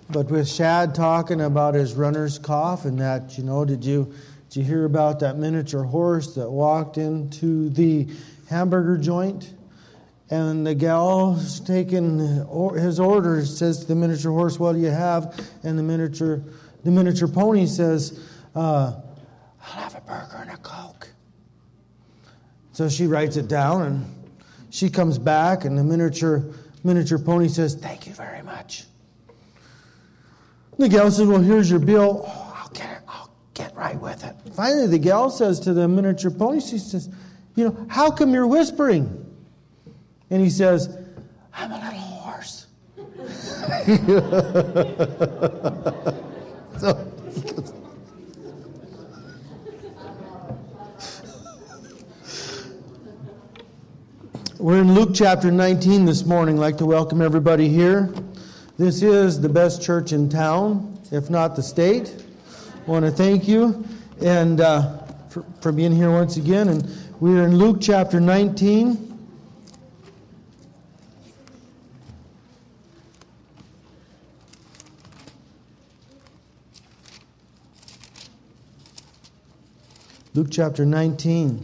But with Shad talking about his runner's cough and that, did you hear about that miniature horse that walked into the hamburger joint? And the gal taking his order says to the miniature horse, "What do you have?" And the miniature pony says, "I'll have a burger and a Coke." So she writes it down, and she comes back, and the miniature pony says, "Thank you very much." The gal says, "Well, here's your bill." "Oh, I'll get it. I'll get right with it." Finally, the gal says to the miniature pony, she says, "How come you're whispering?" And he says, "I'm a little horse." We're in Luke chapter 19 this morning. I'd like to welcome everybody here. This is the best church in town, if not the state. I want to thank you and for being here once again. And we're in Luke chapter 19. Luke chapter 19.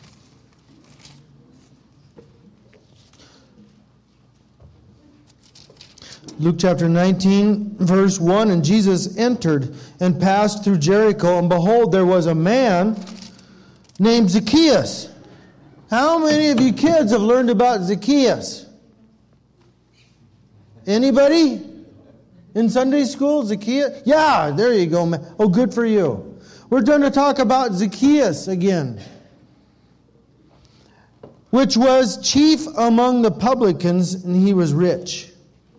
Luke chapter 19, verse 1, "And Jesus entered and passed through Jericho, and behold, there was a man named Zacchaeus." How many of you kids have learned about Zacchaeus? Anybody? In Sunday school, Zacchaeus? Yeah, there you go, man. Oh, good for you. We're going to talk about Zacchaeus again, which was chief among the publicans, and he was rich.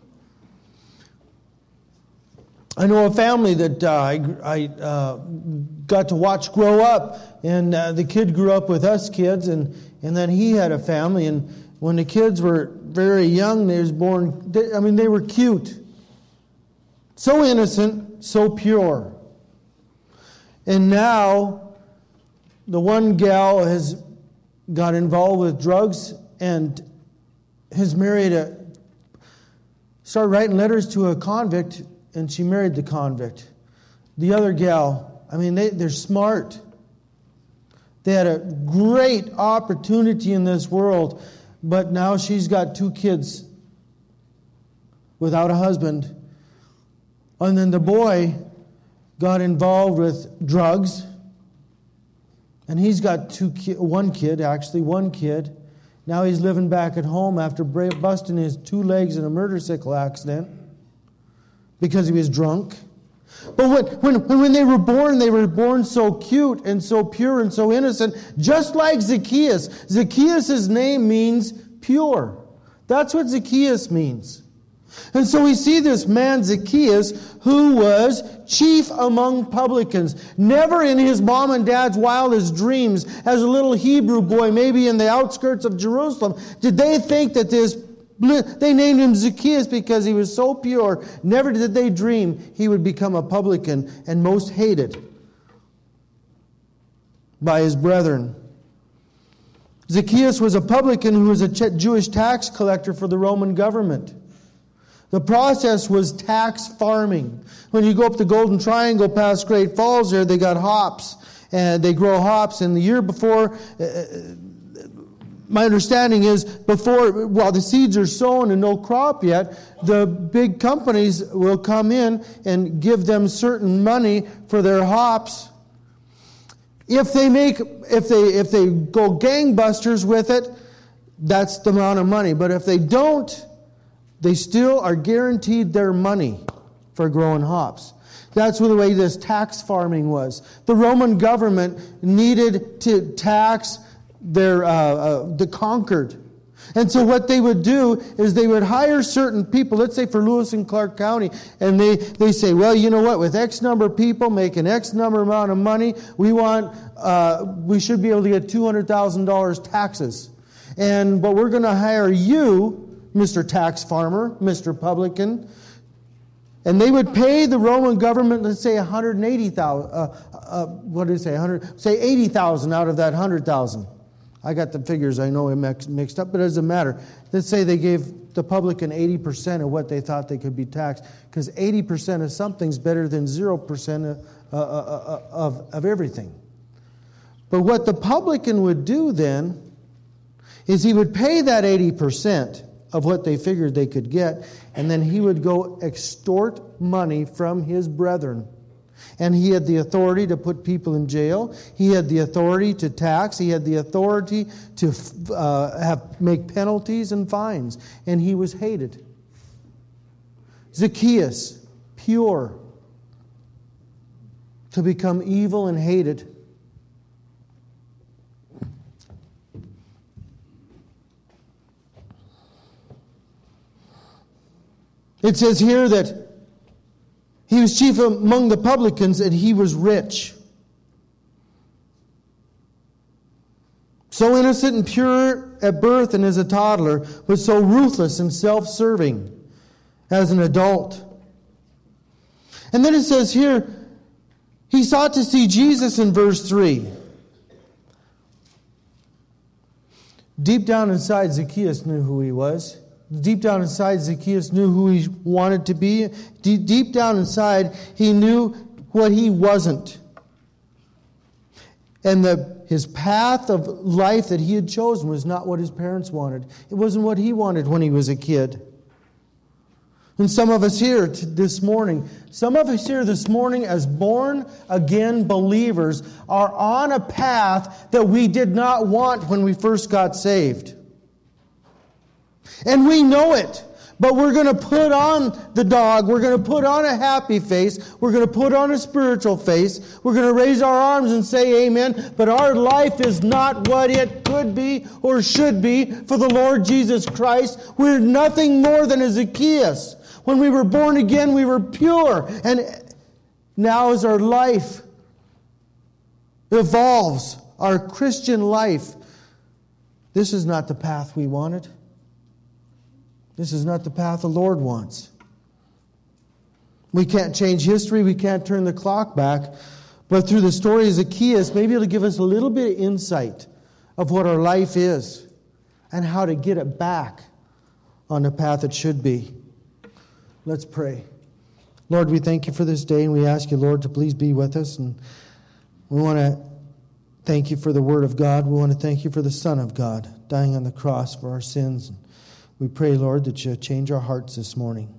I know a family that I got to watch grow up, and the kid grew up with us kids, and then he had a family, and when the kids were very young, they were cute. So innocent, so pure. And now, the one gal has got involved with drugs and has started writing letters to a convict, and she married the convict. The other gal, they're smart. They had a great opportunity in this world, but now she's got 2 kids without a husband. And then the boy got involved with drugs, and he's got one kid. Now he's living back at home after busting his 2 legs in a motorcycle accident because he was drunk. But when they were born so cute and so pure and so innocent, just like Zacchaeus. Zacchaeus' name means pure. That's what Zacchaeus means. And so we see this man Zacchaeus, who was chief among publicans. Never in his mom and dad's wildest dreams, as a little Hebrew boy, maybe in the outskirts of Jerusalem, did they think that they named him Zacchaeus because he was so pure. Never did they dream he would become a publican and most hated by his brethren. Zacchaeus was a publican who was a Jewish tax collector for the Roman government. The process was tax farming. When you go up the Golden Triangle past Great Falls there, they got hops. And they grow hops. And the year before, my understanding is, while the seeds are sown and no crop yet, the big companies will come in and give them certain money for their hops. If they go gangbusters with it, that's the amount of money. But if they don't, they still are guaranteed their money for growing hops. That's the way this tax farming was. The Roman government needed to tax the conquered. And so what they would do is they would hire certain people, let's say for Lewis and Clark County, and they say, well, you know what, with X number of people making X number amount of money, we should be able to get $200,000 taxes. But we're going to hire you, Mr. Tax Farmer, Mr. Publican. And they would pay the Roman government, let's say $180,000, say $80,000 out of that $100,000. I got the figures, I know it mixed up, but it doesn't matter. Let's say they gave the publican 80% of what they thought they could be taxed, because 80% of something's better than 0% of everything. But what the publican would do then is he would pay that 80% of what they figured they could get, and then he would go extort money from his brethren. And he had the authority to put people in jail. He had the authority to tax. He had the authority to make penalties and fines. And he was hated. Zacchaeus, pure, to become evil and hated. It says here that he was chief among the publicans and he was rich. So innocent and pure at birth and as a toddler, but so ruthless and self-serving as an adult. And then it says here, he sought to see Jesus in verse 3. Deep down inside, Zacchaeus knew who he was. Deep down inside, Zacchaeus knew who he wanted to be. Deep down inside, he knew what he wasn't. And his path of life that he had chosen was not what his parents wanted. It wasn't what he wanted when he was a kid. And some of us here this morning as born-again believers are on a path that we did not want when we first got saved. And we know it. But we're going to put on the dog. We're going to put on a happy face. We're going to put on a spiritual face. We're going to raise our arms and say amen. But our life is not what it could be or should be for the Lord Jesus Christ. We're nothing more than a Zacchaeus. When we were born again, we were pure. And now as our life evolves, our Christian life, this is not the path we wanted. This is not the path the Lord wants. We can't change history. We can't turn the clock back. But through the story of Zacchaeus, maybe it'll give us a little bit of insight of what our life is and how to get it back on the path it should be. Let's pray. Lord, we thank you for this day, and we ask you, Lord, to please be with us. And we want to thank you for the Word of God. We want to thank you for the Son of God dying on the cross for our sins. We pray, Lord, that you change our hearts this morning.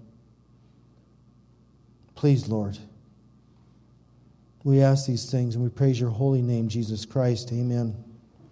Please, Lord. We ask these things and we praise your holy name, Jesus Christ. Amen.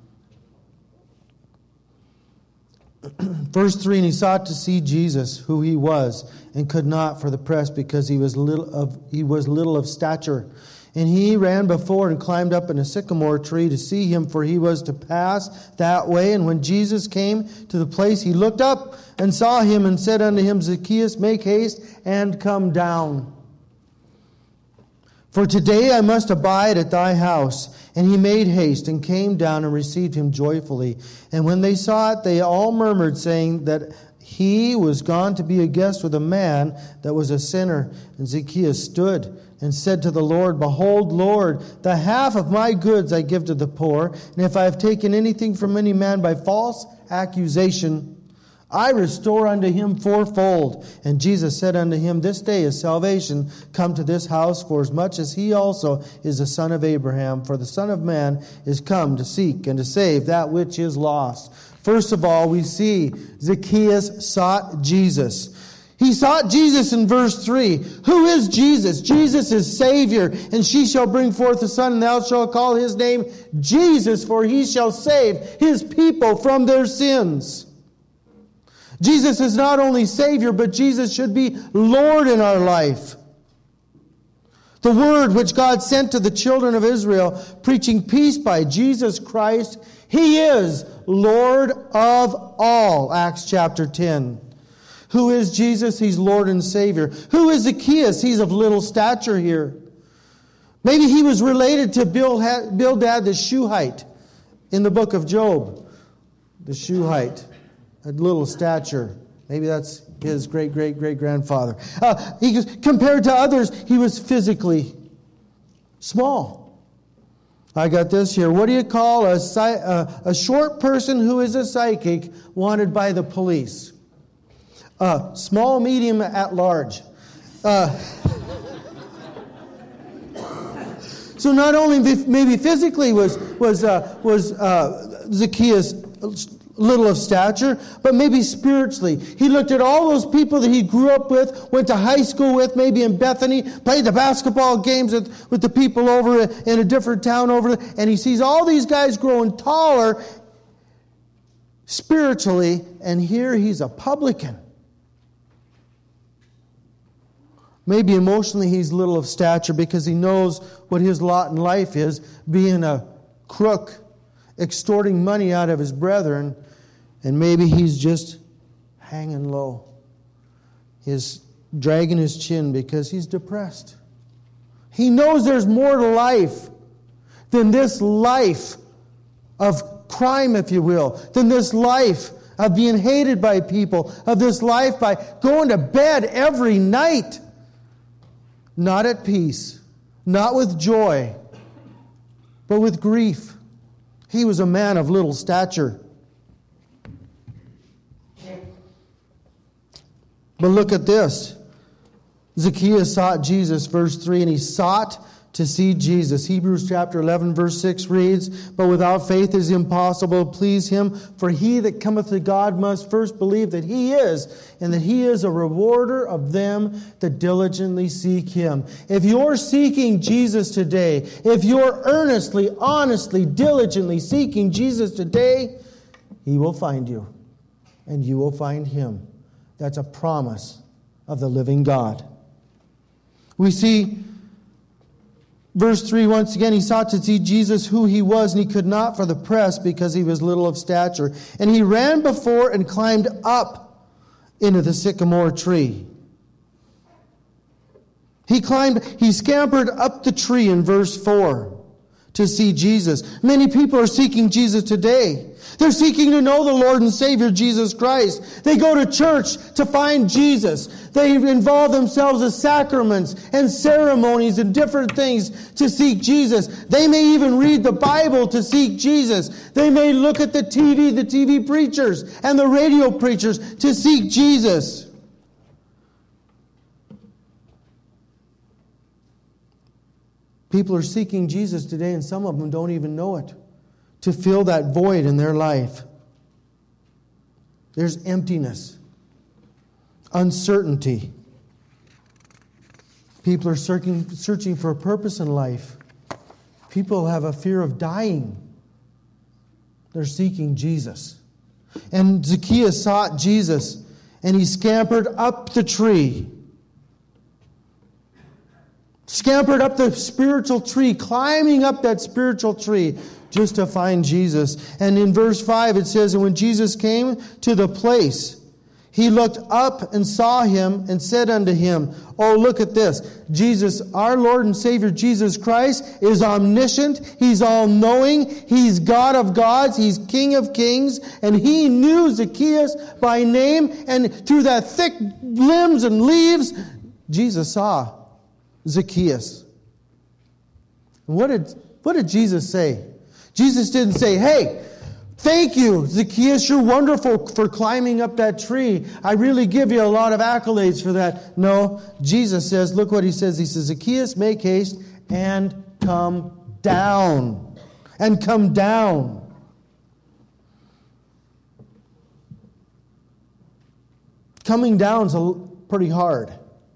Verse 3, and he sought to see Jesus, who he was, and could not for the press, because he was little of stature. And he ran before and climbed up in a sycamore tree to see him, for he was to pass that way. And when Jesus came to the place, he looked up and saw him and said unto him, Zacchaeus, make haste and come down. For today I must abide at thy house. And he made haste and came down and received him joyfully. And when they saw it, they all murmured, saying that he was gone to be a guest with a man that was a sinner. And Zacchaeus stood and said to the Lord, Behold, Lord, the half of my goods I give to the poor, and if I have taken anything from any man by false accusation, I restore unto him fourfold. And Jesus said unto him, This day is salvation come to this house, for as much as he also is the son of Abraham. For the Son of Man is come to seek and to save that which is lost. First of all, we see Zacchaeus sought Jesus. He sought Jesus in verse 3. Who is Jesus? Jesus is Savior. And she shall bring forth a son, and thou shalt call his name Jesus, for he shall save his people from their sins. Jesus is not only Savior, but Jesus should be Lord in our life. The word which God sent to the children of Israel, preaching peace by Jesus Christ, he is Lord of all. Acts chapter 10. Who is Jesus? He's Lord and Savior. Who is Zacchaeus? He's of little stature here. Maybe he was related to Bildad the Shuhite in the book of Job. The Shuhite, a little stature. Maybe that's his great-great-great-grandfather. Compared to others, he was physically small. I got this here. What do you call a short person who is a psychic wanted by the police? Small, medium, at large. So not only maybe physically was Zacchaeus little of stature, but maybe spiritually. He looked at all those people that he grew up with, went to high school with, maybe in Bethany, played the basketball games with the people over in a different town over there, and he sees all these guys growing taller spiritually, and here he's a publican. Maybe emotionally he's little of stature because he knows what his lot in life is, being a crook, extorting money out of his brethren, and maybe he's just hanging low. He's dragging his chin because he's depressed. He knows there's more to life than this life of crime, if you will, than this life of being hated by people, of this life by going to bed every night, not at peace, not with joy, but with grief. He was a man of little stature. But look at this. Zacchaeus sought Jesus, verse 3, and he sought to see Jesus. Hebrews chapter 11, verse 6 reads, "But without faith it is impossible to please him, for he that cometh to God must first believe that he is, and that he is a rewarder of them that diligently seek him." If you're seeking Jesus today, if you're earnestly, honestly, diligently seeking Jesus today, he will find you, and you will find him. That's a promise of the living God. We see verse 3, once again, he sought to see Jesus who he was, and he could not for the press because he was little of stature. And he ran before and climbed up into the sycamore tree. He scampered up the tree in verse 4 to see Jesus. Many people are seeking Jesus today. They're seeking to know the Lord and Savior, Jesus Christ. They go to church to find Jesus. They involve themselves in sacraments and ceremonies and different things to seek Jesus. They may even read the Bible to seek Jesus. They may look at the TV preachers and the radio preachers to seek Jesus. People are seeking Jesus today, and some of them don't even know it, to fill that void in their life. There's emptiness, uncertainty. People are searching for a purpose in life. People have a fear of dying. They're seeking Jesus. And Zacchaeus sought Jesus, and he scampered up the tree. Scampered up the spiritual tree, climbing up that spiritual tree just to find Jesus. And in verse 5 it says, "And when Jesus came to the place, he looked up and saw him and said unto him," oh, look at this. Jesus, our Lord and Savior Jesus Christ, is omniscient. He's all-knowing. He's God of gods. He's King of kings. And he knew Zacchaeus by name. And through that thick limbs and leaves, Jesus saw Zacchaeus. What did Jesus say? Jesus didn't say, "Hey, thank you, Zacchaeus, you're wonderful for climbing up that tree. I really give you a lot of accolades for that." No, Jesus says, look what he says. He says, "Zacchaeus, make haste and come down." And come down. Coming down's pretty hard.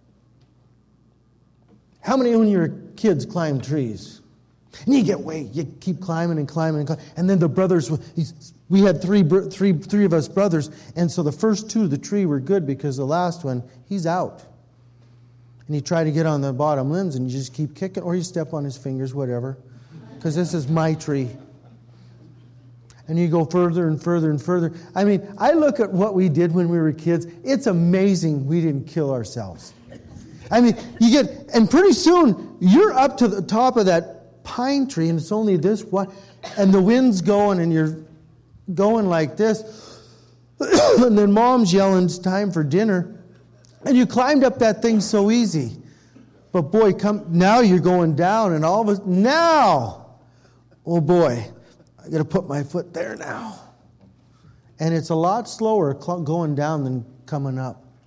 How many when you're kids climb trees? And you keep climbing and climbing and climbing. And then the brothers, we had three of us brothers, and so the first two of the tree were good because the last one, he's out. And you try to get on the bottom limbs and you just keep kicking, or you step on his fingers, whatever. Because this is my tree. And you go further and further and further. I mean, I look at what we did when we were kids. It's amazing we didn't kill ourselves. I mean, and pretty soon, you're up to the top of that pine tree, and it's only this one, and the wind's going, and you're going like this, and then Mom's yelling, "It's time for dinner," and you climbed up that thing so easy. But boy, now you're going down, and all of a now, oh boy, I got to put my foot there now. And it's a lot slower going down than coming up.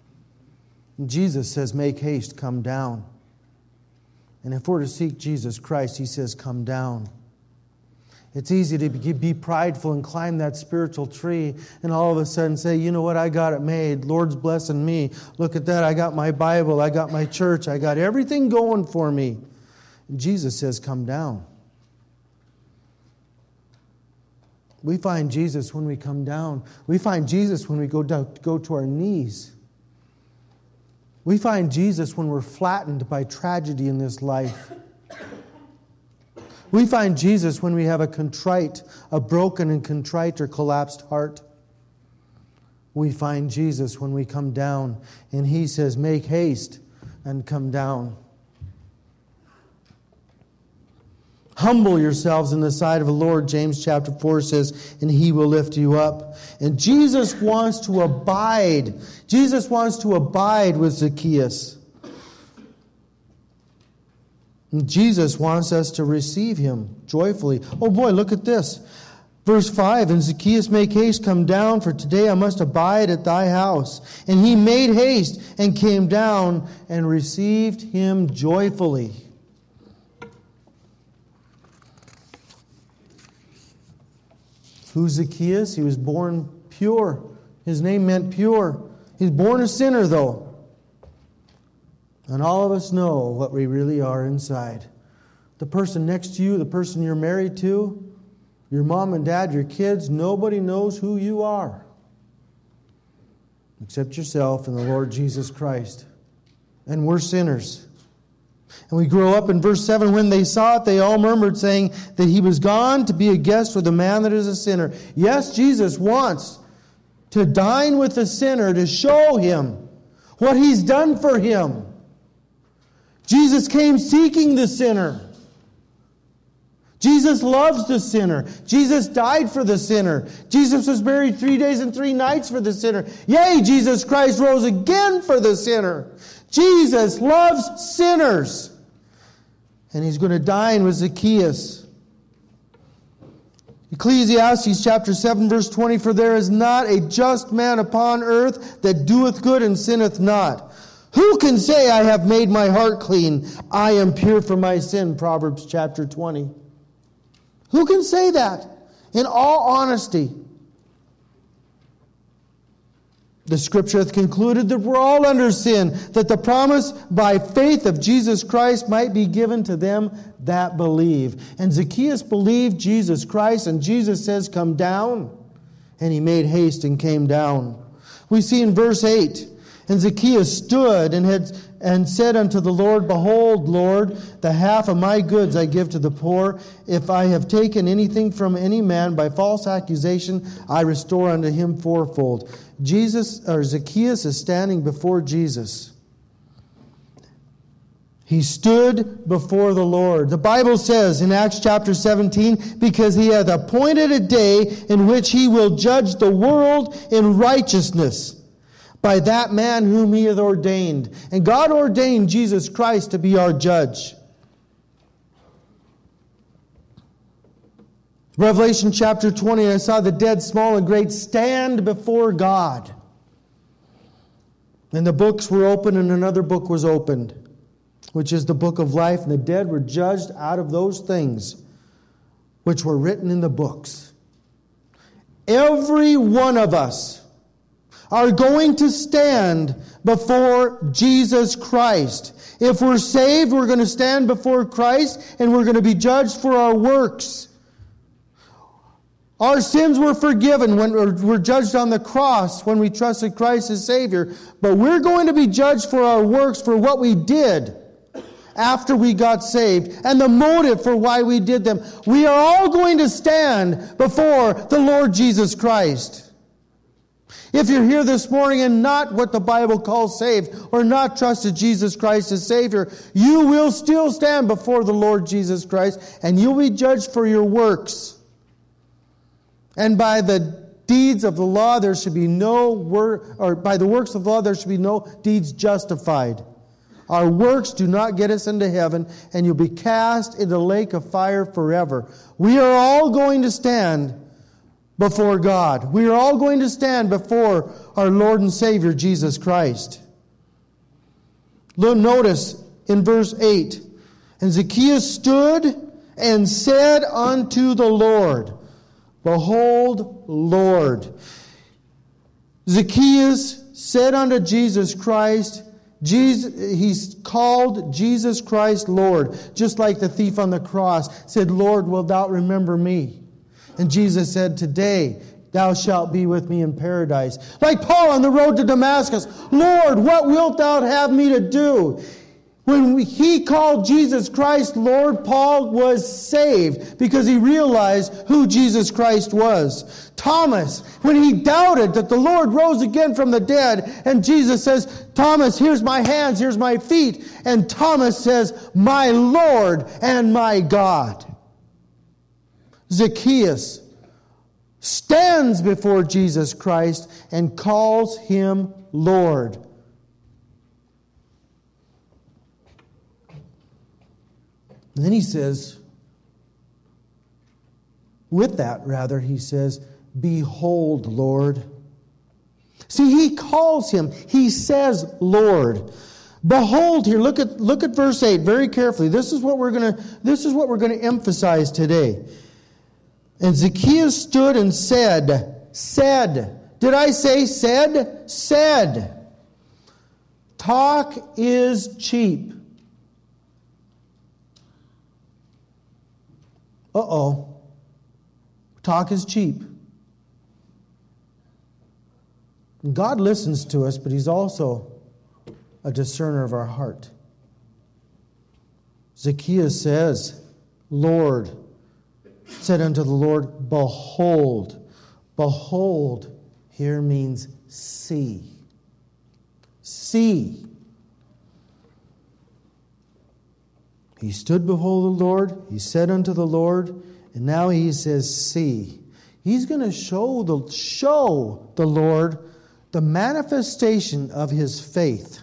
And Jesus says, make haste, come down. And if we're to seek Jesus Christ, He says, come down. It's easy to be prideful and climb that spiritual tree and all of a sudden say, you know what, I got it made. Lord's blessing me. Look at that, I got my Bible, I got my church, I got everything going for me. And Jesus says, come down. We find Jesus when we come down. We find Jesus when we go to our knees. We find Jesus when we're flattened by tragedy in this life. We find Jesus when we have a broken and contrite or collapsed heart. We find Jesus when we come down and He says, make haste and come down. Humble yourselves in the sight of the Lord, James chapter 4 says, and He will lift you up. And Jesus wants to abide. Jesus wants to abide with Zacchaeus. And Jesus wants us to receive Him joyfully. Oh boy, look at this. Verse 5, and Zacchaeus, make haste, come down, for today I must abide at thy house. And he made haste and came down and received him joyfully. Who's Zacchaeus? He was born pure. His name meant pure. He's born a sinner, though. And all of us know what we really are inside. The person next to you, the person you're married to, your mom and dad, your kids, nobody knows who you are except yourself and the Lord Jesus Christ. And we're sinners. And we grow up in verse 7, when they saw it, they all murmured, saying that he was gone to be a guest with a man that is a sinner. Yes, Jesus wants to dine with the sinner to show him what He's done for him. Jesus came seeking the sinner. Jesus loves the sinner. Jesus died for the sinner. Jesus was buried 3 days and 3 nights for the sinner. Yea, Jesus Christ rose again for the sinner. Jesus loves sinners. And He's going to dine with Zacchaeus. Ecclesiastes chapter 7 verse 20, for there is not a just man upon earth that doeth good and sinneth not. Who can say, I have made my heart clean, I am pure from my sin? Proverbs chapter 20. Who can say that in all honesty? The Scripture hath concluded that we're all under sin, that the promise by faith of Jesus Christ might be given to them that believe. And Zacchaeus believed Jesus Christ, and Jesus says, come down. And he made haste and came down. We see in verse 8, and Zacchaeus stood and said unto the Lord, behold, Lord, the half of my goods I give to the poor. If I have taken anything from any man by false accusation, I restore unto him fourfold. Zacchaeus is standing before Jesus. He stood before the Lord. The Bible says in Acts chapter 17, because he hath appointed a day in which he will judge the world in righteousness by that man whom he hath ordained. And God ordained Jesus Christ to be our judge. Revelation chapter 20, I saw the dead, small and great, stand before God. And the books were opened, and another book was opened, which is the book of life. And the dead were judged out of those things which were written in the books. Every one of us are going to stand before Jesus Christ. If we're saved, we're going to stand before Christ, and we're going to be judged for our works. Our sins were forgiven when we're judged on the cross when we trusted Christ as Savior. But we're going to be judged for our works, for what we did after we got saved, and the motive for why we did them. We are all going to stand before the Lord Jesus Christ. If you're here this morning and not what the Bible calls saved, or not trusted Jesus Christ as Savior, you will still stand before the Lord Jesus Christ, and you'll be judged for your works. And by the deeds of the law, there should be no work, or by the works of the law, there should be no deeds justified. Our works do not get us into heaven, and you'll be cast into the lake of fire forever. We are all going to stand before God. We are all going to stand before our Lord and Savior, Jesus Christ. Notice in verse 8, and Zacchaeus stood and said unto the Lord, Behold, Lord. Zacchaeus said unto Jesus Christ, he's called Jesus Christ Lord, just like the thief on the cross said, Lord, wilt thou remember me? And Jesus said, Today thou shalt be with me in paradise. Like Paul on the road to Damascus, Lord, what wilt thou have me to do? When he called Jesus Christ Lord, Paul was saved because he realized who Jesus Christ was. Thomas, when he doubted that the Lord rose again from the dead, and Jesus says, Thomas, here's my hands, here's my feet. And Thomas says, my Lord and my God. Zacchaeus stands before Jesus Christ and calls him Lord. And then he says, he says, Behold, Lord. See, he calls him, he says, Lord. Behold here, look at verse 8 very carefully. This is what we're going to emphasize today. And Zacchaeus stood and said. Did I say said? Said. Talk is cheap. Talk is cheap. God listens to us, but He's also a discerner of our heart. Zacchaeus says, Lord, said unto the Lord, Behold. Behold here means see. See. He stood before the Lord. He said unto the Lord, and now he says, see. He's going to show the Lord the manifestation of his faith.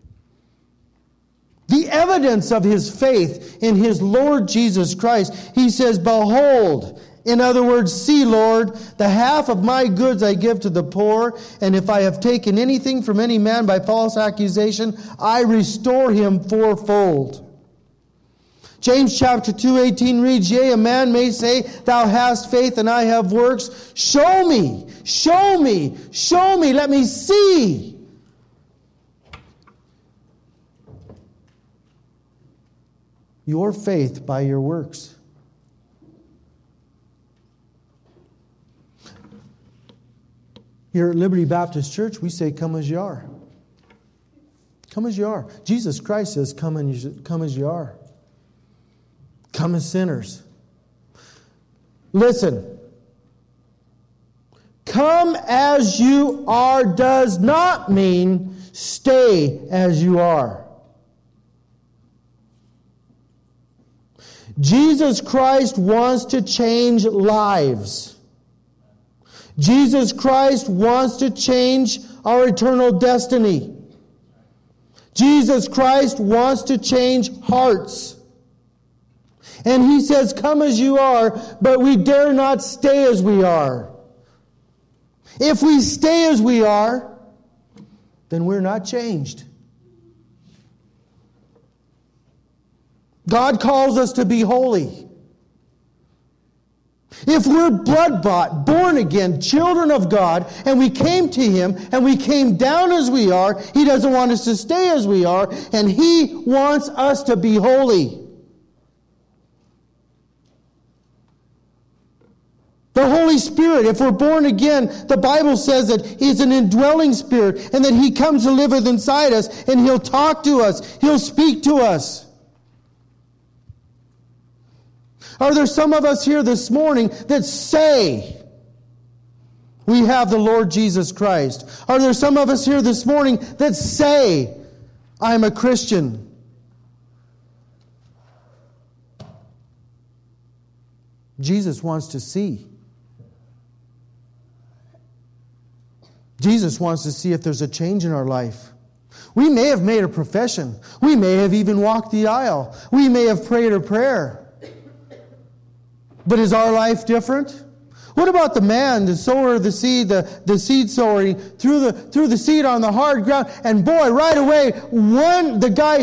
The evidence of his faith in his Lord Jesus Christ. He says, Behold. In other words, see, Lord, the half of my goods I give to the poor, and if I have taken anything from any man by false accusation, I restore him fourfold. James chapter 2:18 reads, Yea, a man may say, Thou hast faith and I have works. Show me, show me, show me, let me see. Your faith by your works. Here at Liberty Baptist Church, we say, come as you are. Come as you are. Jesus Christ says, come as you are. Come as sinners. Listen. Come as you are does not mean stay as you are. Jesus Christ wants to change lives. Jesus Christ wants to change our eternal destiny. Jesus Christ wants to change hearts. And He says, come as you are, but we dare not stay as we are. If we stay as we are, then we're not changed. God calls us to be holy. If we're blood-bought, born again, children of God, and we came to Him, and we came down as we are, He doesn't want us to stay as we are, and He wants us to be holy. The Holy Spirit, if we're born again, the Bible says that He's an indwelling Spirit, and that He comes to live inside us, and He'll talk to us, He'll speak to us. Are there some of us here this morning that say we have the Lord Jesus Christ? Are there some of us here this morning that say, I'm a Christian? Jesus wants to see. Jesus wants to see if there's a change in our life. We may have made a profession. We may have even walked the aisle. We may have prayed a prayer. But is our life different? What about the man, the sower of the seed, the seed sower? He threw the seed on the hard ground, and boy, right away, the guy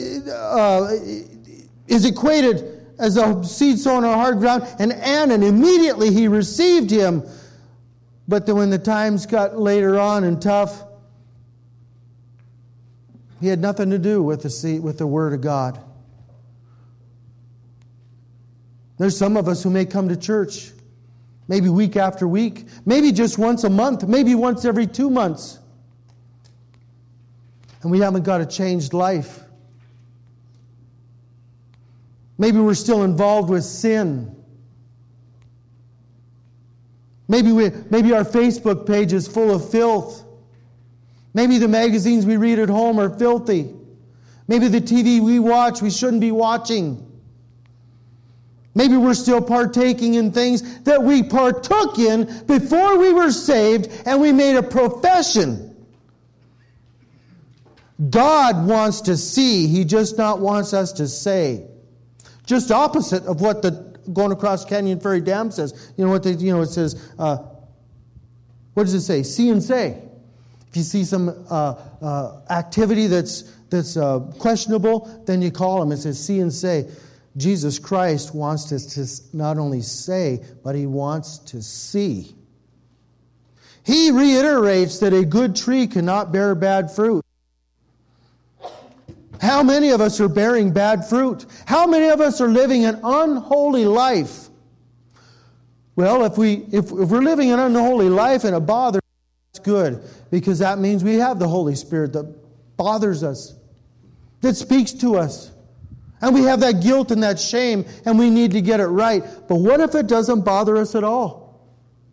is equated as a seed sown on hard ground, and immediately he received him. But then when the times got later on and tough, he had nothing to do with the Word of God. There's some of us who may come to church, maybe week after week, maybe just once a month, maybe once every 2 months. And we haven't got a changed life. Maybe we're still involved with sin. Maybe our Facebook page is full of filth. Maybe the magazines we read at home are filthy. Maybe the TV we watch we shouldn't be watching. Maybe we're still partaking in things that we partook in before we were saved and we made a profession. God wants to see. He just not wants us to say. Just opposite of what the Going Across Canyon Ferry Dam says. It says, what does it say? See and say. If you see some activity that's questionable, then you call him. It says, see and say. Jesus Christ wants us to not only say, but He wants to see. He reiterates that a good tree cannot bear bad fruit. How many of us are bearing bad fruit? How many of us are living an unholy life? Well, if we're living an unholy life and it bothers us, that's good, because that means we have the Holy Spirit that bothers us, that speaks to us. And we have that guilt and that shame, and we need to get it right. But what if it doesn't bother us at all?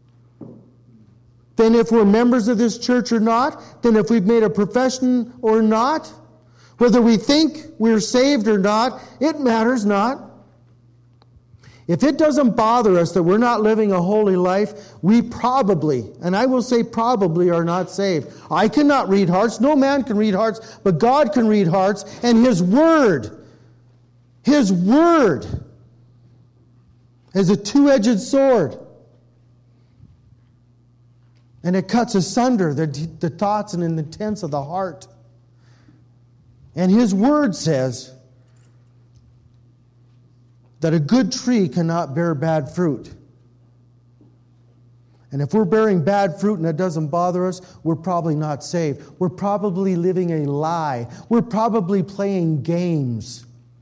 Then if we're members of this church or not, then if we've made a profession or not, whether we think we're saved or not, it matters not. If it doesn't bother us that we're not living a holy life, we probably, and I will say probably, are not saved. I cannot read hearts. No man can read hearts, but God can read hearts, and His Word is a two-edged sword. And it cuts asunder the thoughts and the intents of the heart. And His Word says that a good tree cannot bear bad fruit. And if we're bearing bad fruit and it doesn't bother us, we're probably not saved. We're probably living a lie. We're probably playing games.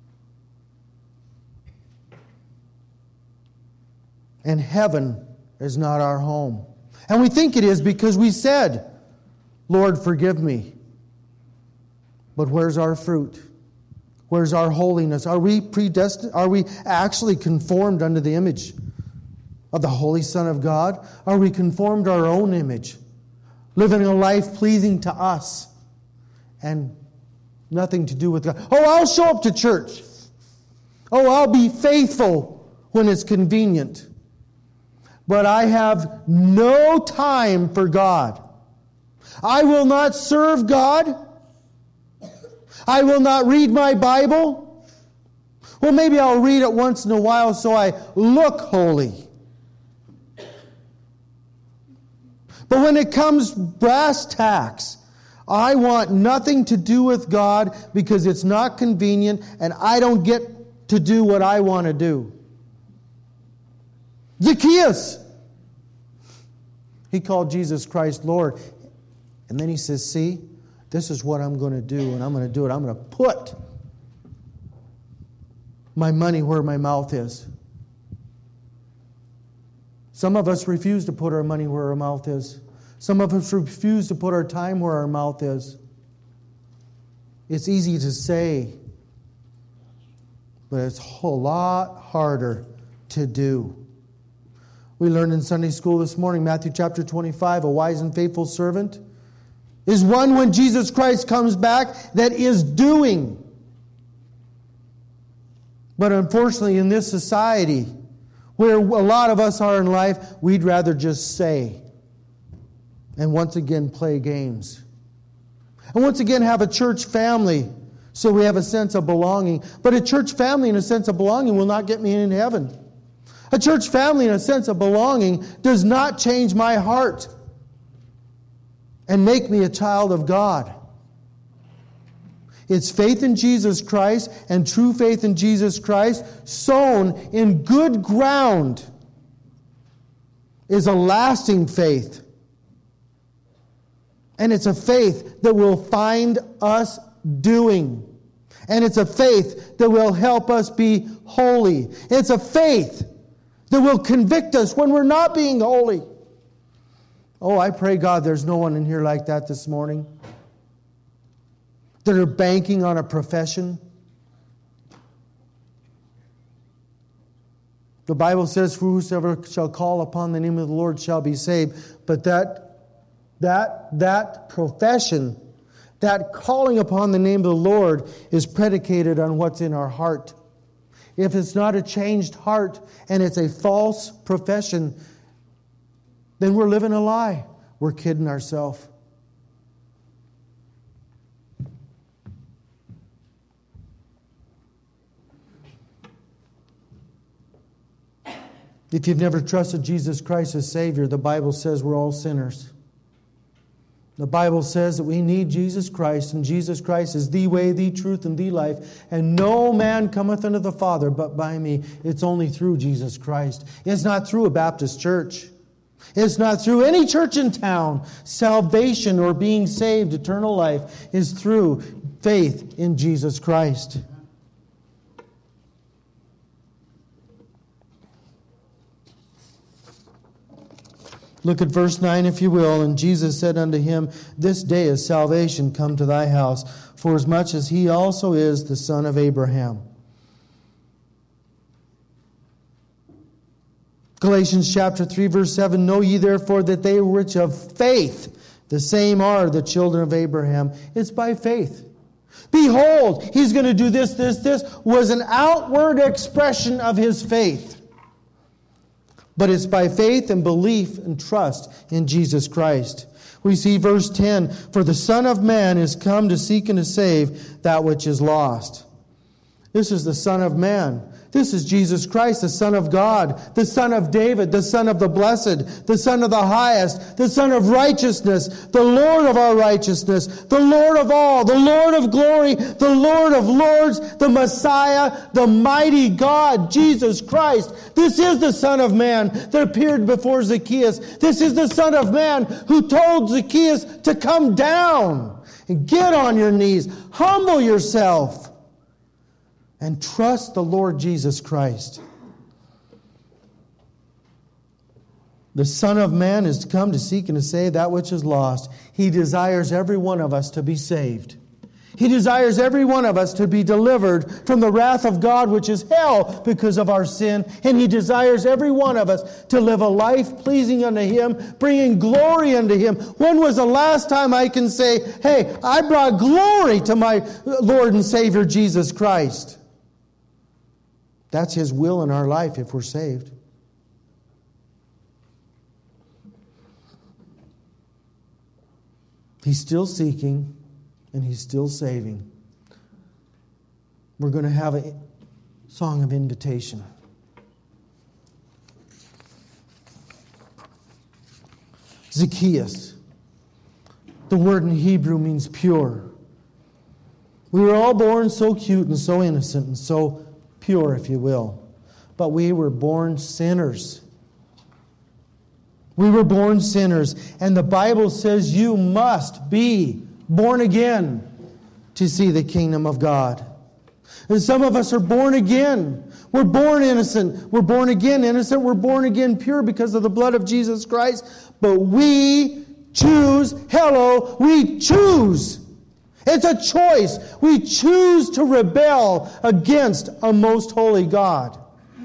And heaven is not our home. And we think it is because we said, Lord, forgive me. But where's our fruit? Where's our holiness? Are we predestined? Are we actually conformed unto the image of the Holy Son of God? Are we conformed to our own image? Living a life pleasing to us and nothing to do with God. Oh, I'll show up to church. Oh, I'll be faithful when it's convenient. But I have no time for God. I will not serve God. I will not read my Bible. Well, maybe I'll read it once in a while so I look holy. But when it comes brass tacks, I want nothing to do with God because it's not convenient and I don't get to do what I want to do. Zacchaeus, he called Jesus Christ Lord. And then he says, see, this is what I'm going to do, and I'm going to do it. I'm going to put my money where my mouth is. Some of us refuse to put our money where our mouth is. Some of us refuse to put our time where our mouth is. It's easy to say, but it's a whole lot harder to do. We learned in Sunday school this morning, Matthew chapter 25, a wise and faithful servant is one when Jesus Christ comes back that is doing. But unfortunately, in this society, where a lot of us are in life, we'd rather just say and once again play games. And once again have a church family so we have a sense of belonging. But a church family and a sense of belonging will not get me into heaven. A church family and a sense of belonging does not change my heart and make me a child of God. It's faith in Jesus Christ and true faith in Jesus Christ sown in good ground is a lasting faith. And it's a faith that will find us doing. And it's a faith that will help us be holy. It's a faith that will convict us when we're not being holy. Oh, I pray, God, there's no one in here like that this morning. That are banking on a profession. The Bible says, "For whosoever shall call upon the name of the Lord shall be saved." But that profession, that calling upon the name of the Lord is predicated on what's in our heart. If it's not a changed heart and it's a false profession, then we're living a lie. We're kidding ourselves. If you've never trusted Jesus Christ as Savior, the Bible says we're all sinners. The Bible says that we need Jesus Christ, and Jesus Christ is the way, the truth, and the life. And no man cometh unto the Father but by me. It's only through Jesus Christ. It's not through a Baptist church. It's not through any church in town. Salvation or being saved, eternal life, is through faith in Jesus Christ. Look at verse 9, if you will. "And Jesus said unto him, This day is salvation come to thy house, forasmuch as he also is the son of Abraham." Galatians chapter 3, verse 7, "Know ye therefore that they which of faith, the same are the children of Abraham." It's by faith. Behold, he's going to do this, this, was an outward expression of his faith. But it's by faith and belief and trust in Jesus Christ. We see verse 10, "For the Son of Man is come to seek and to save that which is lost." This is the Son of Man. This is Jesus Christ, the Son of God, the Son of David, the Son of the Blessed, the Son of the Highest, the Son of Righteousness, the Lord of our righteousness, the Lord of all, the Lord of glory, the Lord of lords, the Messiah, the mighty God, Jesus Christ. This is the Son of Man that appeared before Zacchaeus. This is the Son of Man who told Zacchaeus to come down and get on your knees, humble yourself, and trust the Lord Jesus Christ. The Son of Man is come to seek and to save that which is lost. He desires every one of us to be saved. He desires every one of us to be delivered from the wrath of God, which is hell because of our sin. And He desires every one of us to live a life pleasing unto Him, bringing glory unto Him. When was the last time I can say, hey, I brought glory to my Lord and Savior Jesus Christ? That's His will in our life if we're saved. He's still seeking and He's still saving. We're going to have a song of invitation. Zacchaeus. The word in Hebrew means pure. We were all born so cute and so innocent and so pure, if you will. But we were born sinners. We were born sinners. And the Bible says you must be born again to see the kingdom of God. And some of us are born again. We're born innocent. We're born again innocent. We're born again pure because of the blood of Jesus Christ. But we choose. Hello, we choose. It's a choice. We choose to rebel against a most holy God.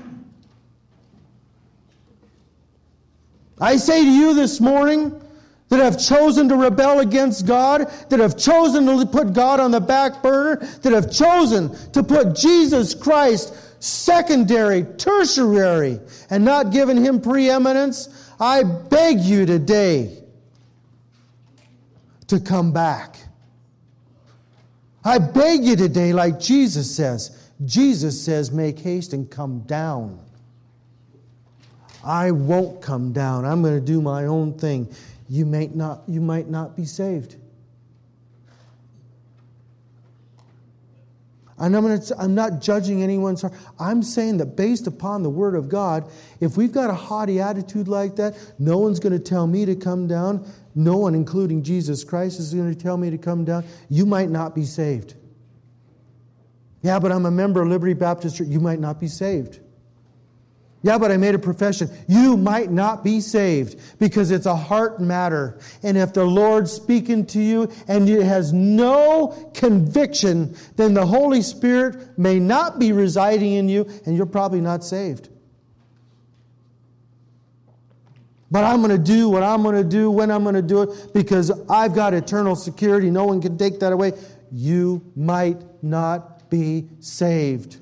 I say to you this morning that have chosen to rebel against God, that have chosen to put God on the back burner, that have chosen to put Jesus Christ secondary, tertiary, and not given Him preeminence, I beg you today to come back. I beg you today, like Jesus says. Jesus says, make haste and come down. I won't come down. I'm going to do my own thing. You might not be saved. And I'm not judging anyone's heart. I'm saying that based upon the Word of God, if we've got a haughty attitude like that, no one's going to tell me to come down. No one, including Jesus Christ, is going to tell me to come down. You might not be saved. Yeah, but I'm a member of Liberty Baptist Church. You might not be saved. Yeah, but I made a profession. You might not be saved because it's a heart matter. And if the Lord's speaking to you and it has no conviction, then the Holy Spirit may not be residing in you and you're probably not saved. But I'm going to do what I'm going to do when I'm going to do it because I've got eternal security. No one can take that away. You might not be saved.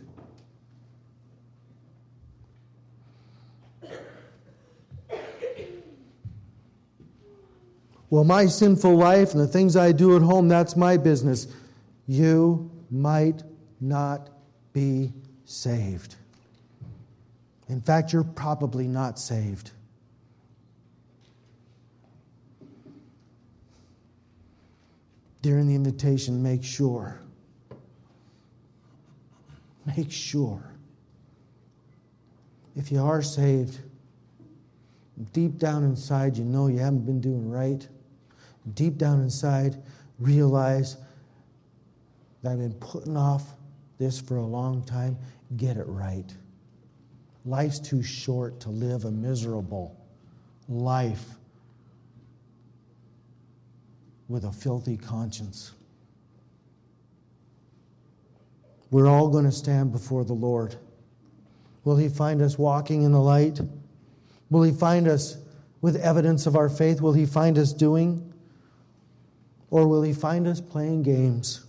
Well, my sinful life and the things I do at home, that's my business. You might not be saved. In fact, you're probably not saved. During the invitation, make sure. Make sure. If you are saved, deep down inside, you know you haven't been doing right. Deep down inside, realize that I've been putting off this for a long time. Get it right. Life's too short to live a miserable life with a filthy conscience. We're all going to stand before the Lord. Will He find us walking in the light? Will He find us with evidence of our faith? Will He find us doing? Or will He find us playing games?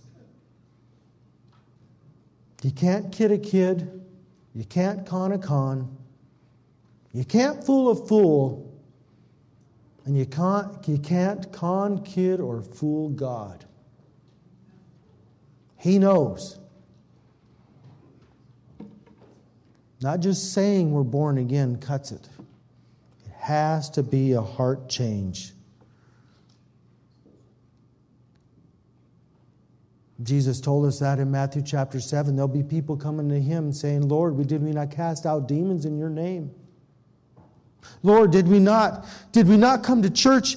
You can't kid a kid. You can't con a con. You can't fool a fool. And you can't con, kid, or fool God. He knows. Not just saying we're born again cuts it. It has to be a heart change. Jesus told us that in Matthew chapter 7. There'll be people coming to Him saying, Lord, did we not cast out demons in your name? Lord, did we not come to church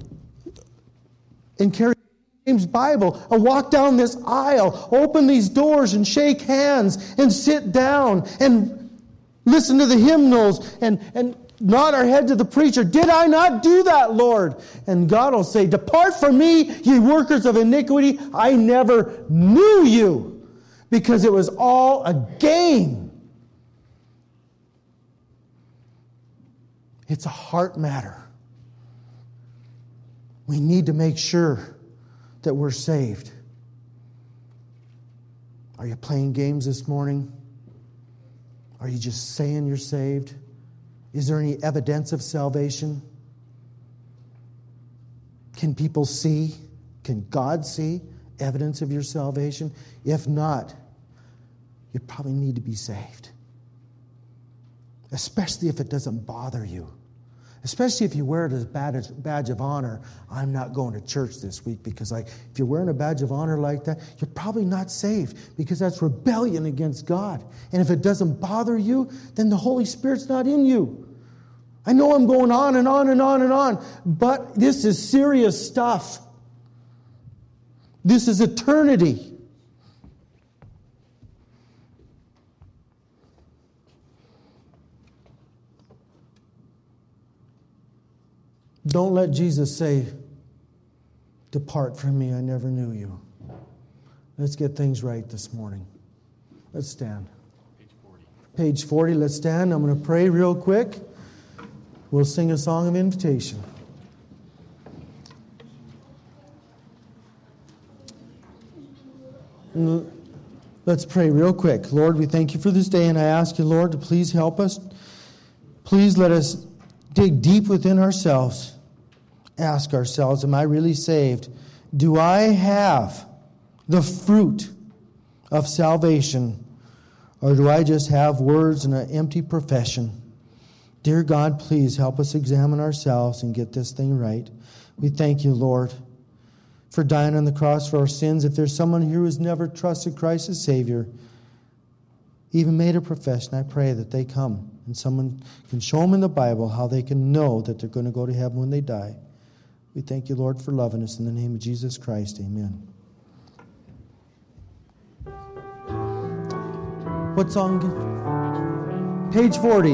and carry James' Bible and walk down this aisle, open these doors and shake hands and sit down and listen to the hymnals and nod our head to the preacher? Did I not do that, Lord? And God will say, depart from me, ye workers of iniquity. I never knew you, because it was all a game. It's a heart matter. We need to make sure that we're saved. Are you playing games this morning? Are you just saying you're saved? Is there any evidence of salvation? Can people see? Can God see evidence of your salvation? If not, you probably need to be saved. Especially if it doesn't bother you. Especially if you wear it as a badge of honor. I'm not going to church this week because if you're wearing a badge of honor like that, you're probably not saved, because that's rebellion against God. And if it doesn't bother you, then the Holy Spirit's not in you. I know I'm going on and on and on and on, but this is serious stuff. This is eternity. Don't let Jesus say, depart from me, I never knew you. Let's get things right this morning. Let's stand. Page 40. Page 40, let's stand. I'm going to pray real quick. We'll sing a song of invitation. Let's pray real quick. Lord, we thank you for this day, and I ask you, Lord, to please help us. Please let us dig deep within ourselves. Ask ourselves, am I really saved? Do I have the fruit of salvation? Or do I just have words and an empty profession? Dear God, please help us examine ourselves and get this thing right. We thank you, Lord, for dying on the cross for our sins. If there's someone here who's never trusted Christ as Savior, even made a profession, I pray that they come and someone can show them in the Bible how they can know that they're going to go to heaven when they die. We thank you, Lord, for loving us. In the name of Jesus Christ, amen. What song? Page 40.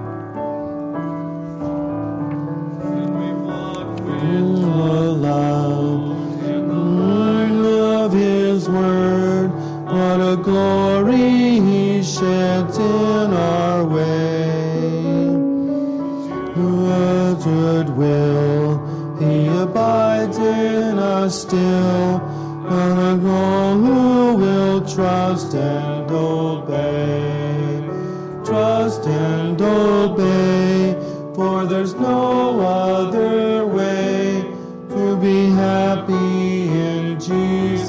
Of His Word, what a glory He sheds in our way. Whose good will He abides in us still, and all who will trust and obey. Trust and obey, for there's no other way to be happy in Jesus,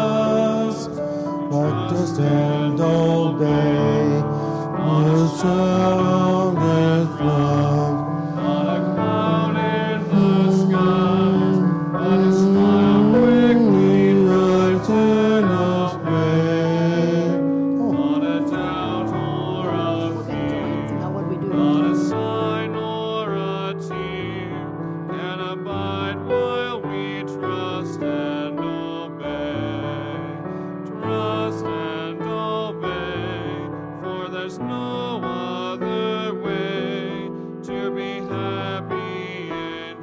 but to stand obey. The sound that flows, not a cloud in the sky, but a smile quickly lights in us way. Not a doubt or a fear, not a sign or a tear can abide while we trust and obey. Trust and obey, for there's no other way to be happy in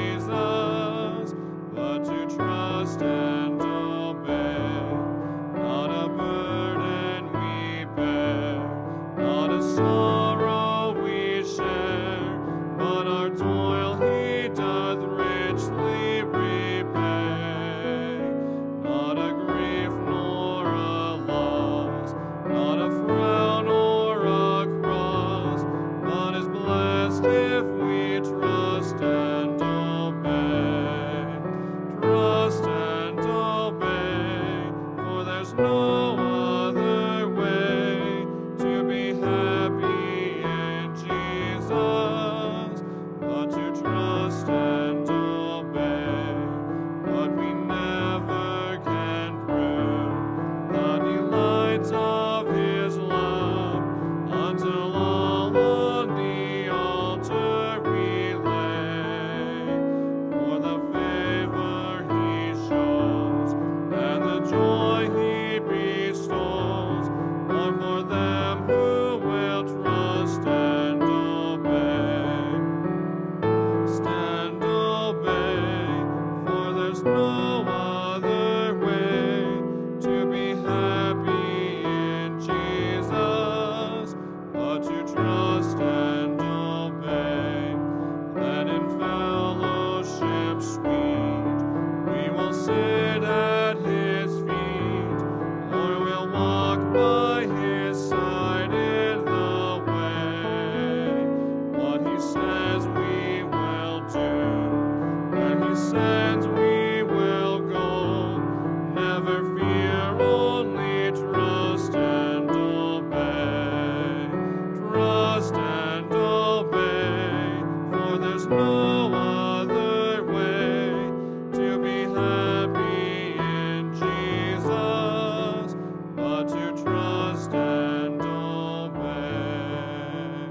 Jesus, but to trust and obey. Not a burden we bear, not a sorrow we share, but our toil He doth richly repay. Not a grief nor a loss, not a frown or a cross, but is blessed if we trust and obey. Trust and obey, for there's no other way to be happy in Jesus, but to trust and obey. But we never can prove the delights of His love until all on the altar we lay. For the favor He shows and the joy He bestows are for them who will trust and obey. Stand, obey, for there's no other way to be happy in Jesus, but to trust and obey. Then in fellowship sweet we will sit at His feet, or we'll walk by His side in the way. What He says we will do, where He sends we will go. Never fear, only trust and obey. Trust and obey, for there's no other way to be happy in Jesus, but to trust and obey.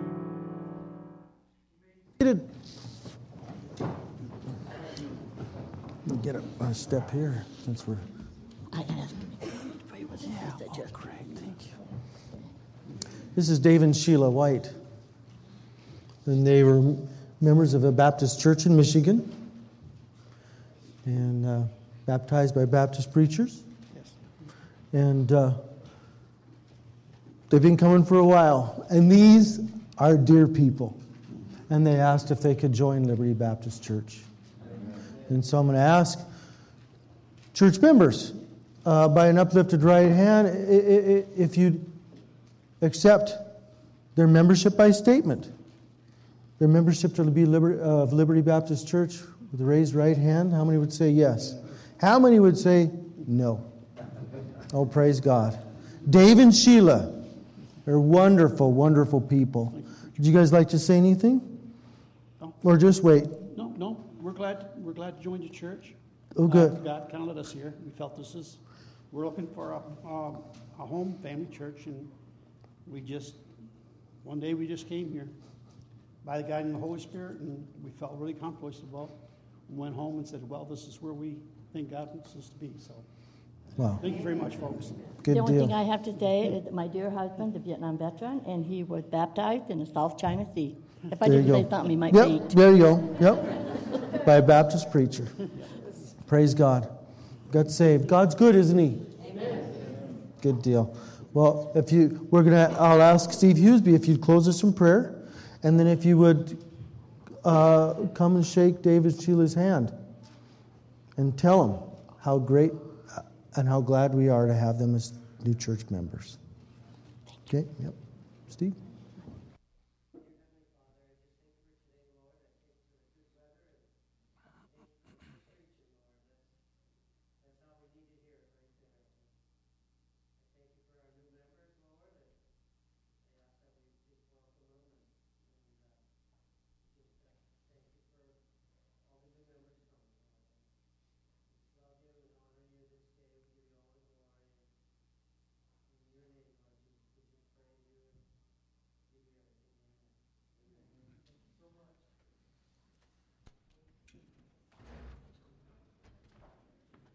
Get a step here since we're. I asked to pray with him. Great, thank you. This is Dave and Sheila White. And they were members of a Baptist church in Michigan and baptized by Baptist preachers. Yes. And they've been coming for a while. And these are dear people. And they asked if they could join Liberty Baptist Church. And so I'm going to ask church members by an uplifted right hand if you accept their membership by statement. Their membership to be of Liberty Baptist Church with a raised right hand. How many would say yes? How many would say no? Oh, praise God. Dave and Sheila are wonderful, wonderful people. Would you guys like to say anything? No. Or just wait? No, we're glad to join the church. Oh, good. God counted us here. We felt we're looking for a home family church, and one day we just came here by the guiding of the Holy Spirit, and we felt really comfortable. So, we went home and said, well, this is where we think God wants us to be. So, Wow. Thank you very much, folks. Good The only deal. thing I have to say is that my dear husband, a Vietnam veteran, and he was baptized in the South China Sea. If I There didn't you say go. something, he might Yep, faint. there you go. Yep. By a Baptist preacher. Praise God. Got saved. God's good, isn't He? Amen. Good deal. Well, I'll ask Steve Hughesby if you'd close us in prayer, and then if you would come and shake David Sheila's hand and tell him how great and how glad we are to have them as new church members. Okay? Yep. Steve?